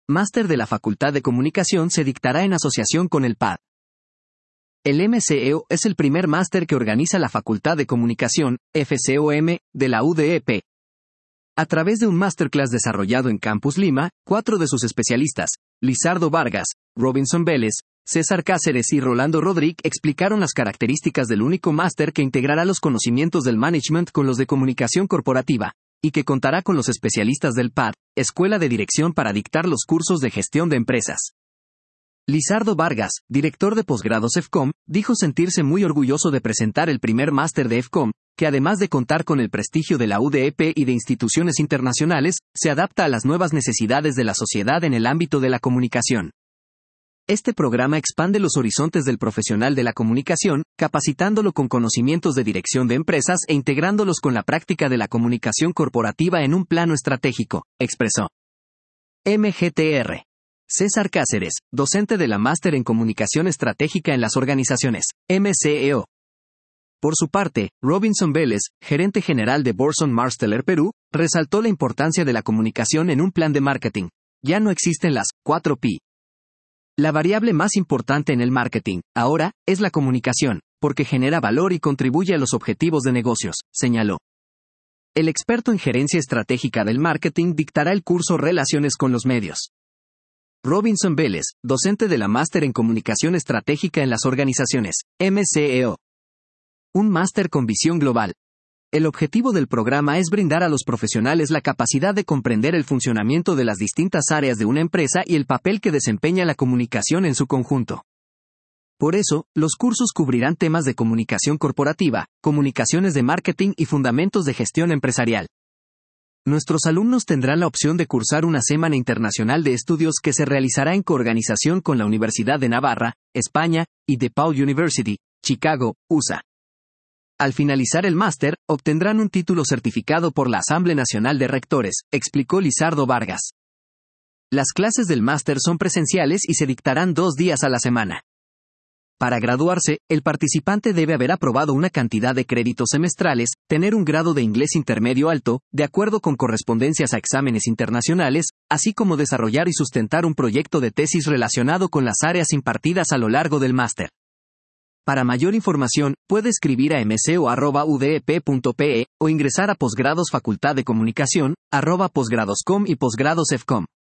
Máster de la Facultad de Comunicación se dictará en asociación con el PAD. El MCEO es el primer máster que organiza la Facultad de Comunicación, FCOM, de la UDEP. A través de un masterclass desarrollado en Campus Lima, 4 de sus especialistas, Lizardo Vargas, Robinson Vélez, César Cáceres y Rolando Rodríguez, explicaron las características del único máster que integrará los conocimientos del management con los de comunicación corporativa, y que contará con los especialistas del PAD, Escuela de Dirección, para dictar los cursos de gestión de empresas. Lizardo Vargas, director de posgrados FCOM, dijo sentirse muy orgulloso de presentar el primer máster de FCOM, que además de contar con el prestigio de la UDEP y de instituciones internacionales, se adapta a las nuevas necesidades de la sociedad en el ámbito de la comunicación. Este programa expande los horizontes del profesional de la comunicación, capacitándolo con conocimientos de dirección de empresas e integrándolos con la práctica de la comunicación corporativa en un plano estratégico, expresó. MGTR. César Cáceres, docente de la Máster en Comunicación Estratégica en las Organizaciones, MCEO. Por su parte, Robinson Vélez, gerente general de Burson Marsteller Perú, resaltó la importancia de la comunicación en un plan de marketing. Ya no existen las 4P. La variable más importante en el marketing, ahora, es la comunicación, porque genera valor y contribuye a los objetivos de negocios, señaló. El experto en gerencia estratégica del marketing dictará el curso Relaciones con los medios. Robinson Vélez, docente de la Máster en Comunicación Estratégica en las Organizaciones, MCEO. Un máster con visión global. El objetivo del programa es brindar a los profesionales la capacidad de comprender el funcionamiento de las distintas áreas de una empresa y el papel que desempeña la comunicación en su conjunto. Por eso, los cursos cubrirán temas de comunicación corporativa, comunicaciones de marketing y fundamentos de gestión empresarial. Nuestros alumnos tendrán la opción de cursar una semana internacional de estudios que se realizará en coorganización con la Universidad de Navarra, España, y DePaul University, Chicago, USA. Al finalizar el máster, obtendrán un título certificado por la Asamblea Nacional de Rectores, explicó Lizardo Vargas. Las clases del máster son presenciales y se dictarán 2 días a la semana. Para graduarse, el participante debe haber aprobado una cantidad de créditos semestrales, tener un grado de inglés intermedio alto, de acuerdo con correspondencias a exámenes internacionales, así como desarrollar y sustentar un proyecto de tesis relacionado con las áreas impartidas a lo largo del máster. Para mayor información, puede escribir a mco@udep.pe o ingresar a Posgrados Facultad de Comunicación, @posgradoscom y posgradosfcom.